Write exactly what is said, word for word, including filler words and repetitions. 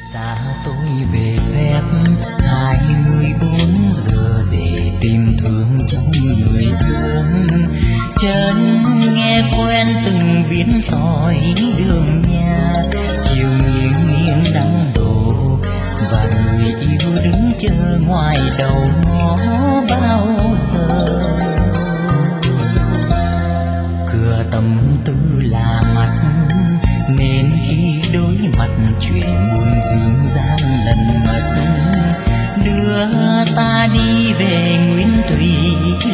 Xa tôi về phép hai mươi bốn giờ để tìm thương trong người thương. Chân nghe quen từng viên sỏi đường nhà, chiều nghiêng nghiêng đắng đổ và người yêu đứng chờ ngoài đầu ngõ bao giờ. Cửa tâm tư là mắt nên khi đối mặt chuyện buồn dương gian lần mất, đưa ta đi về nguyên thủy